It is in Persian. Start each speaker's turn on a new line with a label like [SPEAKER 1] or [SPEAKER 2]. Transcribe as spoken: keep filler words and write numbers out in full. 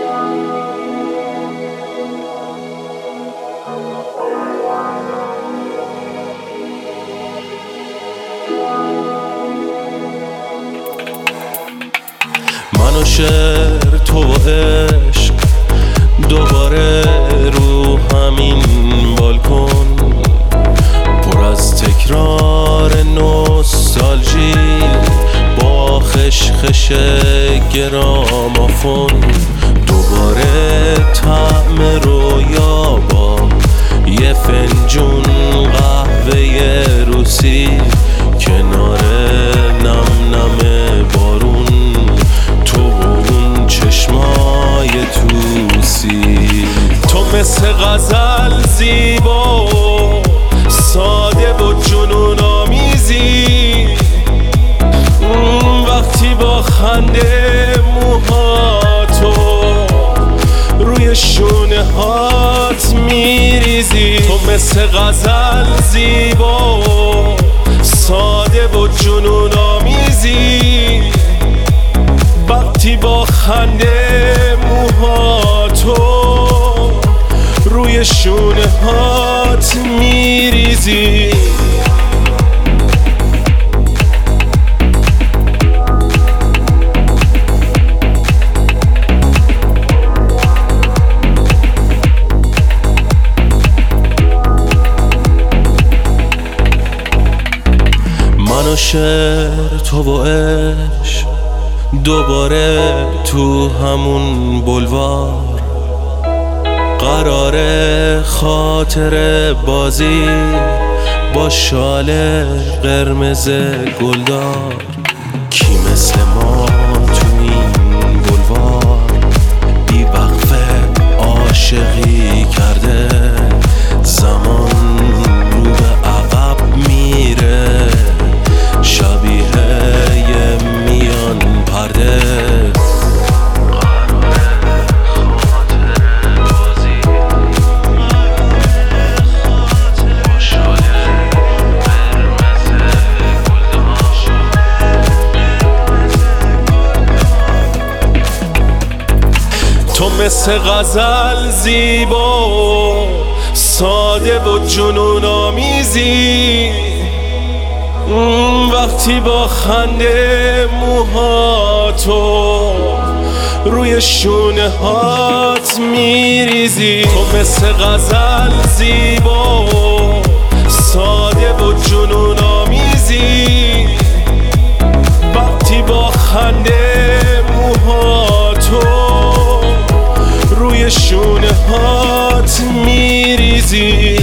[SPEAKER 1] من و شعر تو و عشق دوباره رو همین بالکن، پر از تکرار نوستالژی با خشخش گرامافون. دوباره طعم رویا با یه فنجون قهوه روسی کنار نم نم بارون، تو و اون چشمای توسی. تو مثل غزل زیبا و ساده و جنون آمیزی، وقتی با خنده موهاتو روی شونه هات میریزی. تو مثل غزل زیبا و ساده و جنون آمیزی، وقتی با خنده موهاتو روی شونه هات میریزی. من و شعر تو و عشق دوباره تو همون بلوار، قراره خاطر بازی با شال قرمز گلدار. کی مثل ما تو این بلوار بی وقفه عاشقی کرده، زمان رو به عقب میره شبیه یه میان پرده. تو مثل غزل زیبا و ساده و جنون آمیزی، وقتی با خنده موهاتو روی شونه هات میریزی. تو مثل غزل زیبا و ساده و جنون آمیزی، وقتی با خنده موهاتو روی شونه هات میریزی.